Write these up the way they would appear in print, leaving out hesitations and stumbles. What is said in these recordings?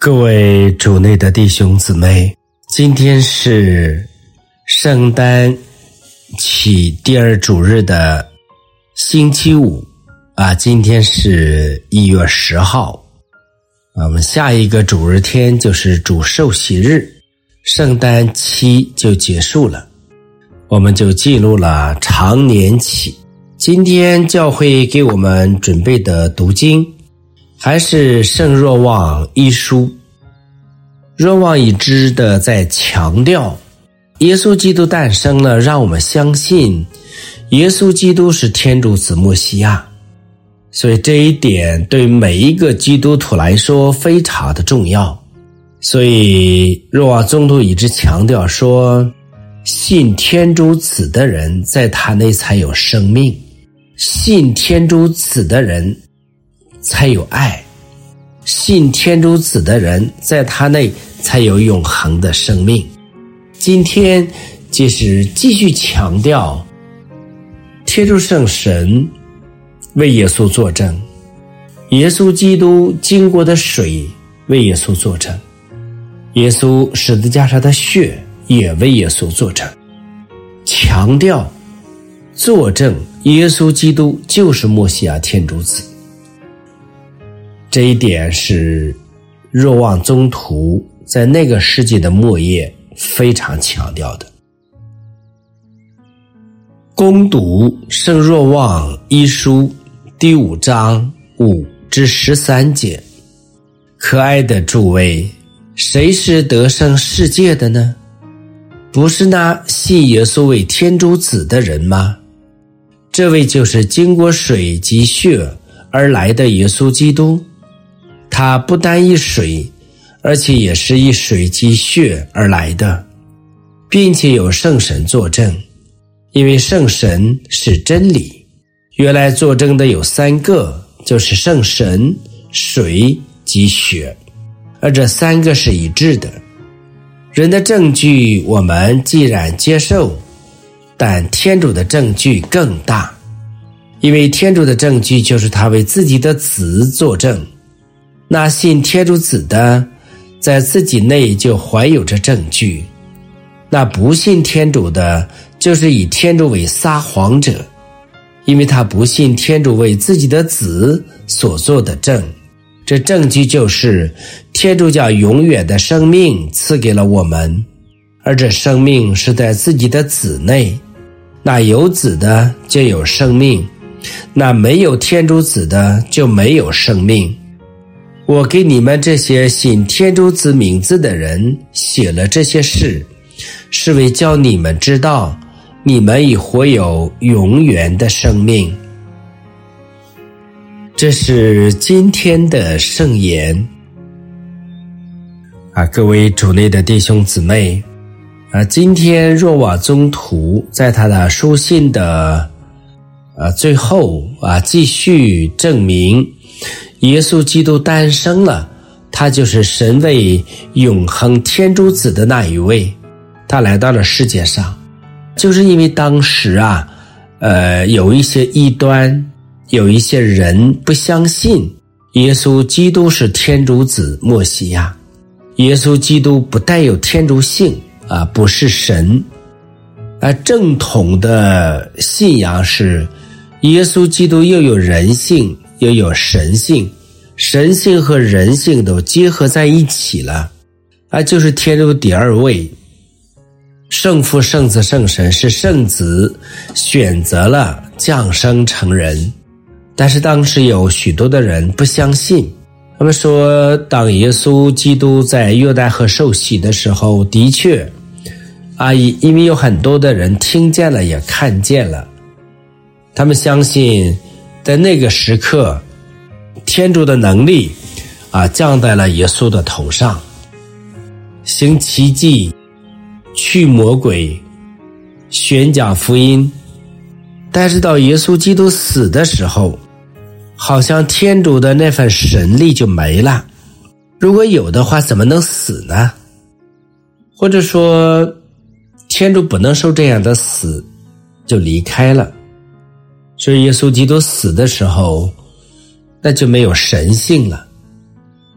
各位主内的弟兄姊妹，今天是圣诞期第二主日的星期五今天是1月10号我们下一个主日天就是主受洗日，圣诞期就结束了，我们就进入了常年期。今天教会给我们准备的读经还是圣若望一书。若望一支的在强调耶稣基督诞生了，让我们相信耶稣基督是天主子默西亚，所以这一点对每一个基督徒来说非常的重要。所以若望宗徒一直强调说，信天主子的人在他内才有生命，信天主子的人才有爱，信天主子的人在他内才有永恒的生命。今天就是继续强调天主圣神为耶稣作证，耶稣基督经过的水为耶稣作证，耶稣十字架上的血也为耶稣作证，强调作证耶稣基督就是默西亚天主子。这一点是若望宗徒在那个世纪的末叶非常强调的。攻读圣若望一书第5章5至13节。可爱的诸位，谁是得胜世界的呢？不是那信耶稣为天主子的人吗？这位就是经过水及血而来的耶稣基督，他不单以水，而且也是以水及血而来的，并且有圣神作证，因为圣神是真理。原来作证的有3个，就是圣神、水及血，而这3个是一致的。人的证据我们既然接受，但天主的证据更大，因为天主的证据就是他为自己的子作证。那信天主子的在自己内就怀有着证据，那不信天主的就是以天主为撒谎者，因为他不信天主为自己的子所做的证。这证据就是天主将永远的生命赐给了我们，而这生命是在自己的子内，那有子的就有生命，那没有天主子的就没有生命。我给你们这些信天主子名字的人写了这些事，是为叫你们知道你们已活有永远的生命。这是今天的圣言各位主内的弟兄姊妹今天若望宗徒在他的书信的最后继续证明耶稣基督诞生了，他就是神为永恒天主子的那一位，他来到了世界上，就是因为当时有一些异端，有一些人不相信耶稣基督是天主子默西亚，耶稣基督不带有天主性不是神正统的信仰是耶稣基督又有人性又有神性，神性和人性都结合在一起了就是天主第二位。圣父、圣子、圣神是圣子选择了降生成人，但是当时有许多的人不相信，他们说当耶稣基督在约旦河受洗的时候，的确因为有很多的人听见了也看见了，他们相信在那个时刻天主的能力降在了耶稣的头上，行奇迹，驱魔鬼，宣讲福音。但是到耶稣基督死的时候，好像天主的那份神力就没了，如果有的话怎么能死呢？或者说天主不能受这样的死，就离开了。所以耶稣基督死的时候，那就没有神性了。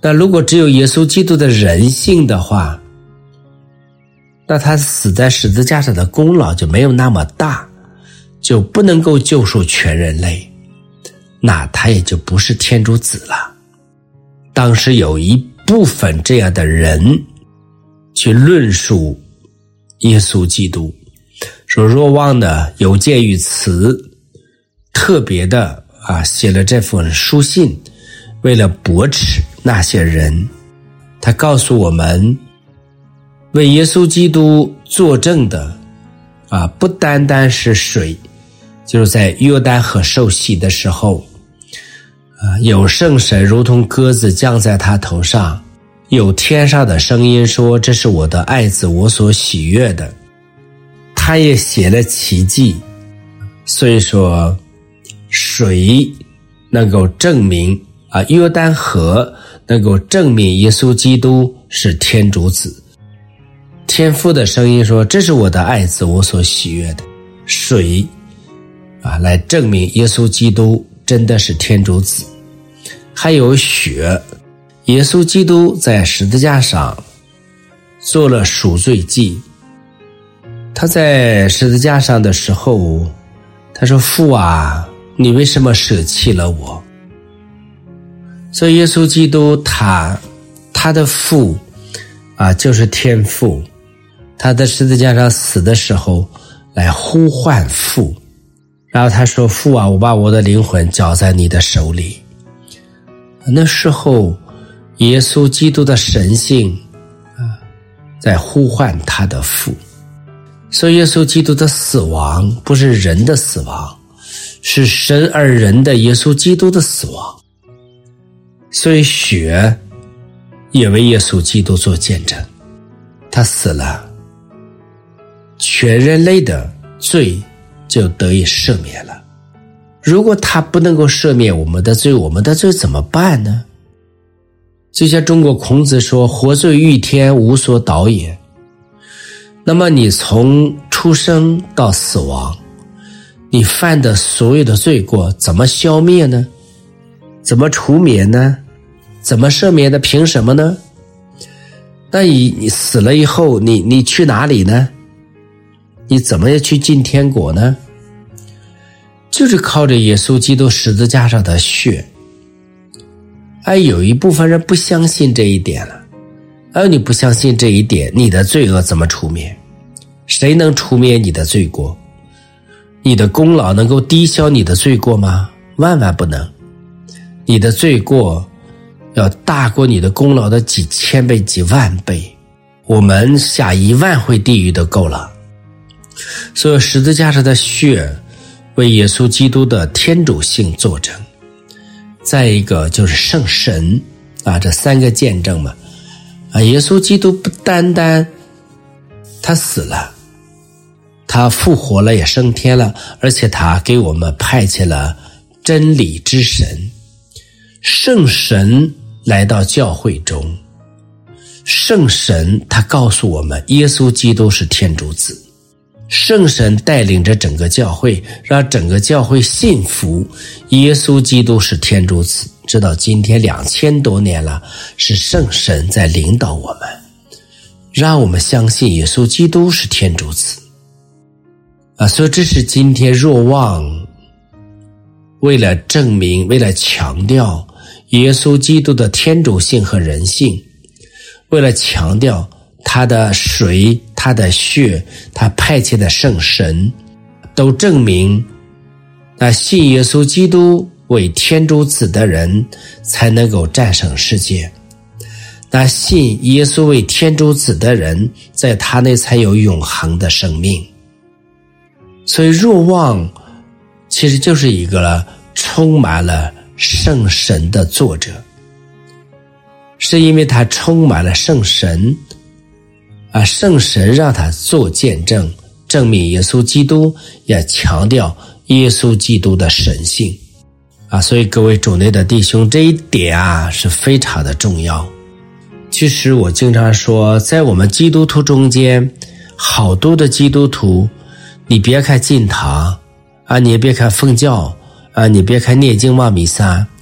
那如果只有耶稣基督的人性的话，那他死在十字架上的功劳就没有那么大，就不能够救赎全人类，那他也就不是天主子了。当时有一部分这样的人去论述耶稣基督，说若望呢有鉴于此，特别的写了这封书信，为了驳斥那些人。他告诉我们，为耶稣基督作证的不单单是水，就是在约旦河受洗的时候有圣神如同鸽子降在他头上，有天上的声音说，这是我的爱子，我所喜悦的。他也写了奇迹，所以说水能够证明约旦河能够证明耶稣基督是天主子。天父的声音说，这是我的爱子，我所喜悦的。水来证明耶稣基督真的是天主子。还有血，耶稣基督在十字架上做了赎罪祭。他在十字架上的时候，他说，父啊，你为什么舍弃了我？所以耶稣基督他的父就是天父，他在十字架上死的时候来呼唤父，然后他说，父啊，我把我的灵魂交在你的手里。那时候耶稣基督的神性在呼唤他的父。所以耶稣基督的死亡不是人的死亡，是神而人的耶稣基督的死亡。所以血也为耶稣基督做见证，他死了，全人类的罪就得以赦免了。如果他不能够赦免我们的罪，我们的罪怎么办呢？就像中国孔子说，活罪欲天，无所导也。那么你从出生到死亡，你犯的所有的罪过怎么消灭呢？怎么除免呢？怎么赦免的？凭什么呢？那你死了以后，你去哪里呢？你怎么去进天国呢？就是靠着耶稣基督十字架上的血。有一部分人不相信这一点了。你不相信这一点，你的罪恶怎么除免？谁能除免你的罪过？你的功劳能够抵消你的罪过吗？万万不能。你的罪过要大过你的功劳的几千倍几万倍，我们下10000回地狱都够了。所以十字架上的血为耶稣基督的天主性作证。再一个就是圣神这3个见证嘛。耶稣基督不单单他死了，他复活了，也升天了，而且他给我们派遣了真理之神。圣神来到教会中，圣神他告诉我们耶稣基督是天主子。圣神带领着整个教会，让整个教会信服耶稣基督是天主子。直到今天2000多年了，是圣神在领导我们，让我们相信耶稣基督是天主子。所以这是今天若望为了证明，为了强调耶稣基督的天主性和人性，为了强调他的水，他的血，他派遣的圣神，都证明信耶稣基督为天主子的人才能够战胜世界。信耶稣为天主子的人，在他内才有永恒的生命。所以若望其实就是一个充满了圣神的作者，是因为他充满了圣神圣神让他做见证，证明耶稣基督，也强调耶稣基督的神性所以各位主内的弟兄，这一点是非常的重要。其实我经常说，在我们基督徒中间，好多的基督徒，你别看进堂你也别看奉教你别看念经望弥撒，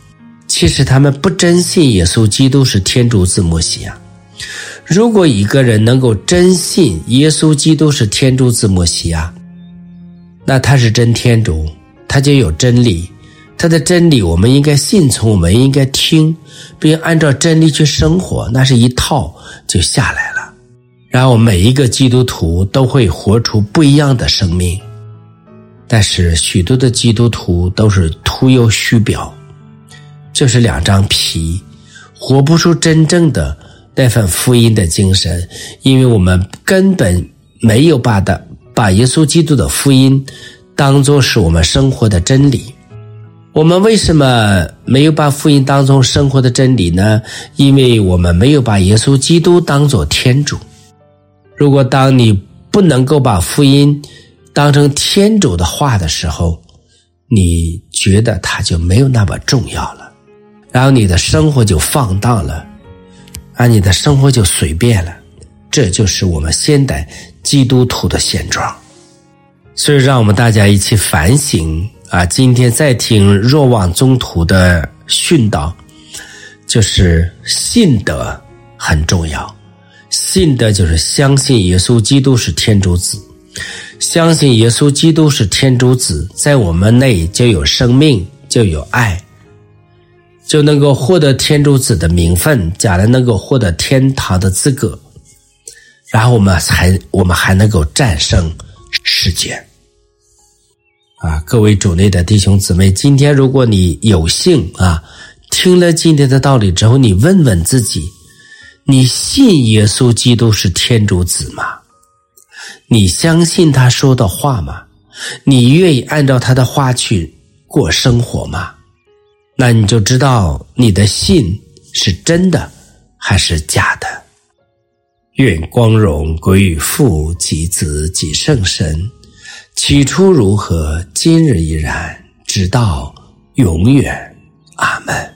其实他们不真信耶稣基督是天主子默西亚。如果一个人能够真信耶稣基督是天主子默西亚，那他是真天主，他就有真理，他的真理我们应该信从，我们应该听，并按照真理去生活，那是一套就下来了。然后每一个基督徒都会活出不一样的生命。但是许多的基督徒都是徒有虚表，就是两张皮，活不出真正的那份福音的精神，因为我们根本没有把耶稣基督的福音当作是我们生活的真理。我们为什么没有把福音当作生活的真理呢？因为我们没有把耶稣基督当作天主。如果当你不能够把福音当成天主的话的时候，你觉得它就没有那么重要了，然后你的生活就放荡了，你的生活就随便了。这就是我们现代基督徒的现状。所以让我们大家一起反省今天在听若望宗徒的训导，就是信德很重要。信德就是相信耶稣基督是天主子，相信耶稣基督是天主子，在我们内就有生命，就有爱，就能够获得天主子的名分，将来能够获得天堂的资格，然后我们还能够战胜世界。各位主内的弟兄姊妹，今天如果你有幸听了今天的道理之后，你问问自己，你信耶稣基督是天主子吗？你相信他说的话吗？你愿意按照他的话去过生活吗？那你就知道你的信是真的还是假的。愿光荣归于父及子及圣神，起初如何，今日依然，直到永远。阿们。